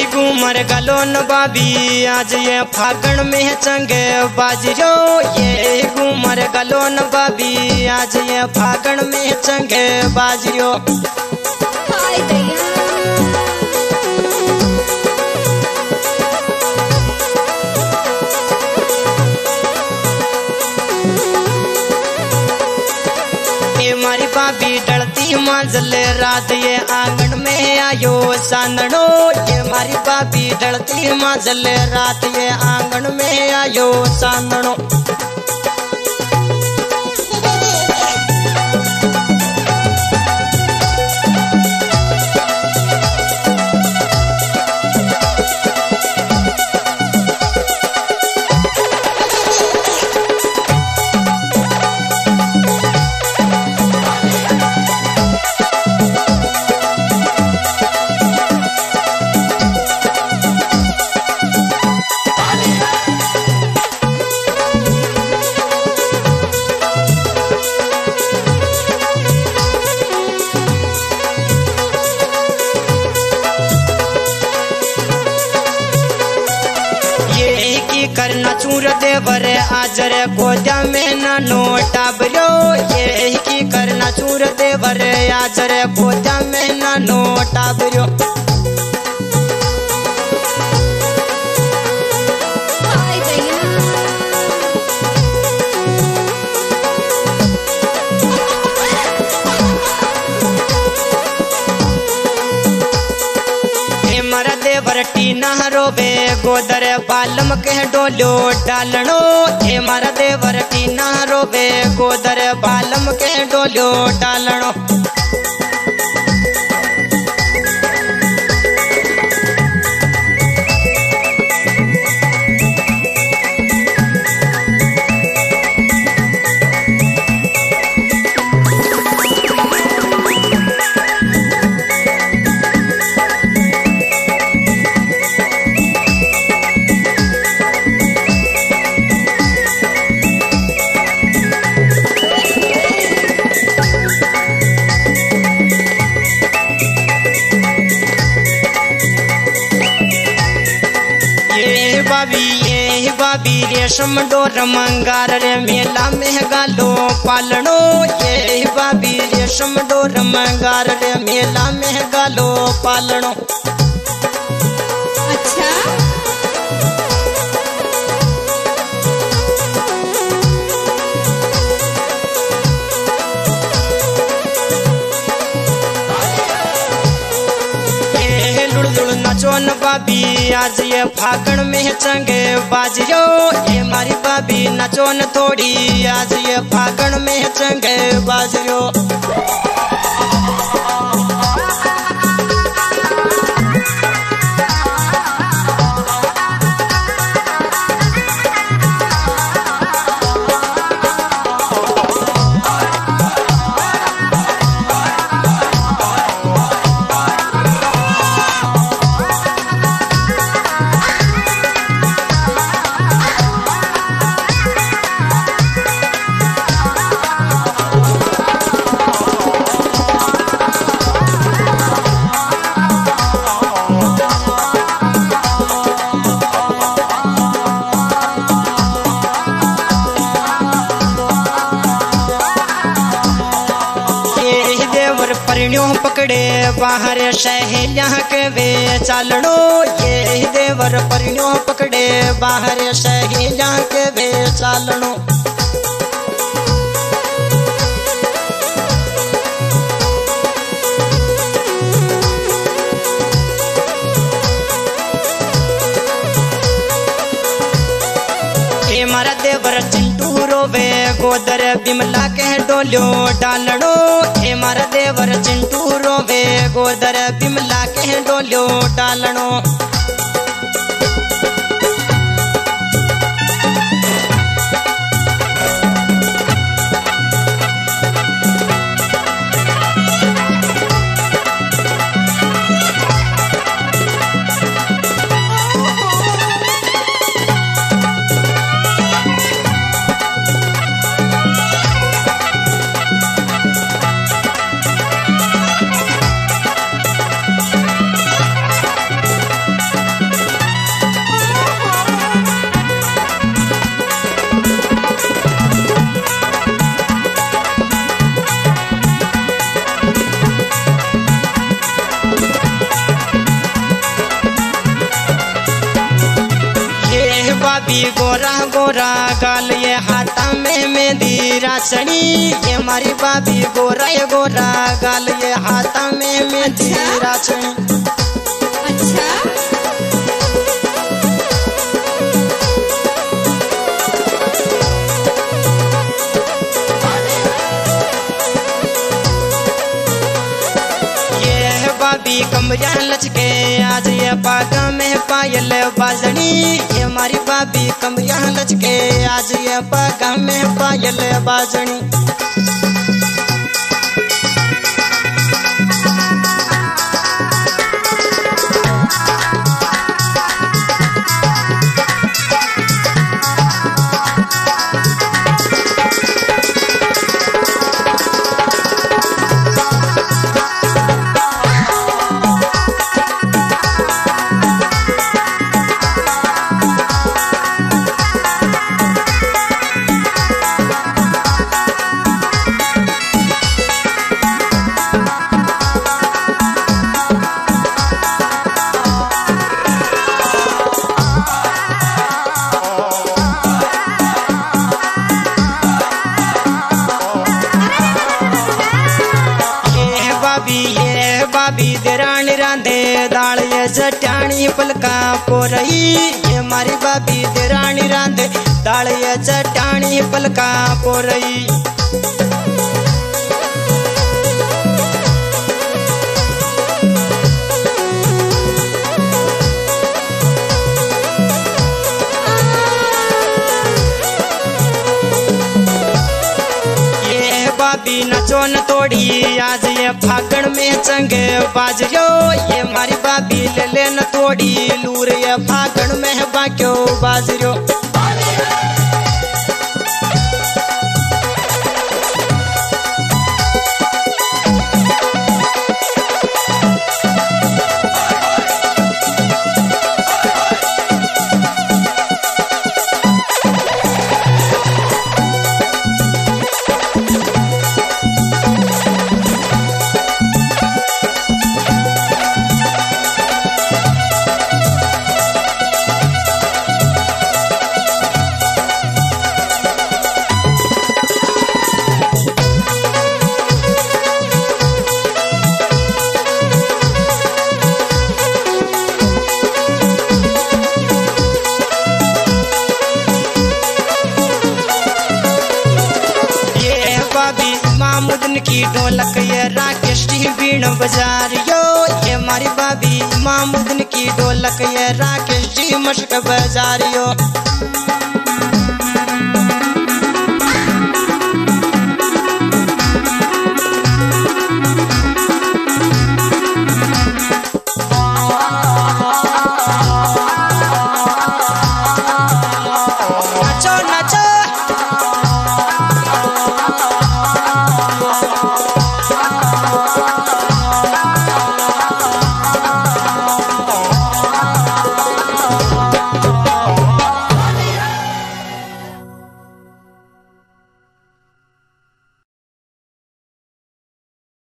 घूमर गलोन बाबी आज ये फागण में चंगे बाजरो। ये घूमर गलोन बाबी आज ये फागण में चंगे बाजरो। हाय दैया मारी बाबी डलती मांझल रात ये आंगन में आयो चांदनो। ये मारी बाबी डलती मांझल रात ये आंगन में आयो चांदनो। करना चूर देवर आजर गोदा में ना नोटा बरो। ये की करना चूर देवर आजर गोदा में ना नोटा बरो। हाय दैया मर देवर टीना रोबे गोदर बालम के डोलो डालनो। ए मर देवर टीना रोबे गोदर बालम के डोलो डालनो। बाबी रेशम डोर मंगार रे मेला में गालो पालनो। ये बाबी रेशम डोर मंगार रे मेला में गालो पालनो। अच्छा नचोन बाबी आज ये फागण में चंगे बाजरो। ये मारी बाबी नचोन थोड़ी आज ये फागण में चंगे बाजरो। परिणियों पकड़े बाहर सहेलियां के वे चालनो। ये देवर परिणियों पकड़े बाहर सहेलियां के वे चालनो। मारा देवर चिंटू रोवे गोदर बिमला के डोलो डालनो। हे मारा देवर चिंटू रोवे गोदर बिमला के डोलो डालनो। भाभी गोरा गोरा गाल ये हाथा में मेहंदी राचनी। ये हमारी भाभी गोरा ये गोरा गाल ये हाथा में मेहंदी राचनी। अच्छा भाभी कमरिया लचके आज ये पागा में पायल बाजनी। ये हमारी भाभी कमरिया लचके आज ये पागा में पायल बाजनी। भाभी देरानी रांधे दाल ये चटाणी पलका पोरई। ये हमारी भाभी देरानी रांधे दाल ये चटाणी पलका पोरई। भाभी नचो न तोड़ी आज ये फागण में चंगे बाजरियो। ये हमारी भाभी ले ले न तोड़ी लूर ये फागण में बाक्यो बाजरियो। मामुदन की ढोलक ये राकेश जी बीण बजारियो। ये हमारी भाभी मामुदन की ढोलक ये राकेश जी मशक बजारियो।